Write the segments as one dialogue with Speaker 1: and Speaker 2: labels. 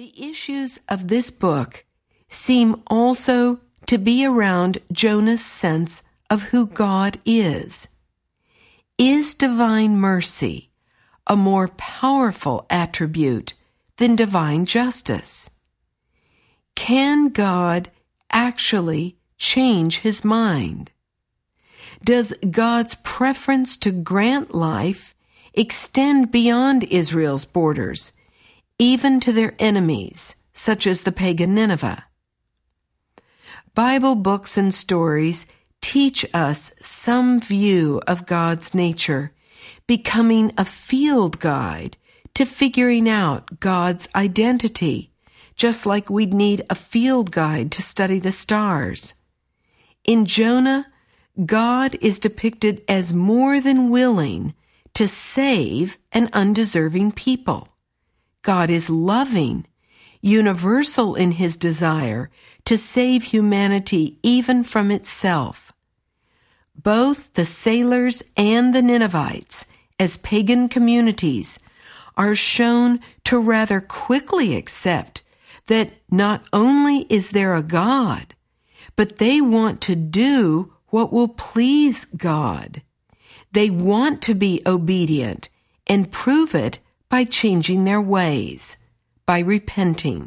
Speaker 1: The issues of this book seem also to be around Jonah's sense of who God is. Is divine mercy a more powerful attribute than divine justice? Can God actually change his mind? Does God's preference to grant life extend beyond Israel's borders, even to their enemies, such as the pagan Nineveh? Bible books and stories teach us some view of God's nature, becoming a field guide to figuring out God's identity, just like we'd need a field guide to study the stars. In Jonah, God is depicted as more than willing to save an undeserving people. God is loving, universal in his desire to save humanity even from itself. Both the sailors and the Ninevites, as pagan communities, are shown to rather quickly accept that not only is there a God, but they want to do what will please God. They want to be obedient and prove it by changing their ways, by repenting.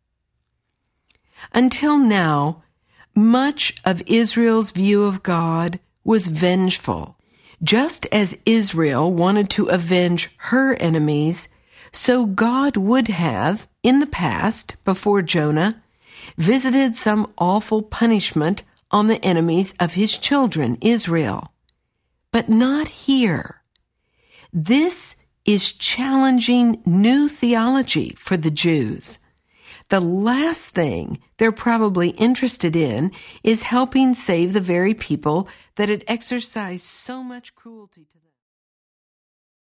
Speaker 1: Until now, much of Israel's view of God was vengeful. Just as Israel wanted to avenge her enemies, so God would have, in the past, before Jonah, visited some awful punishment on the enemies of his children, Israel. But not here. This is challenging new theology for the Jews. The last thing they're probably interested in is helping save the very people that had exercised so much cruelty to them.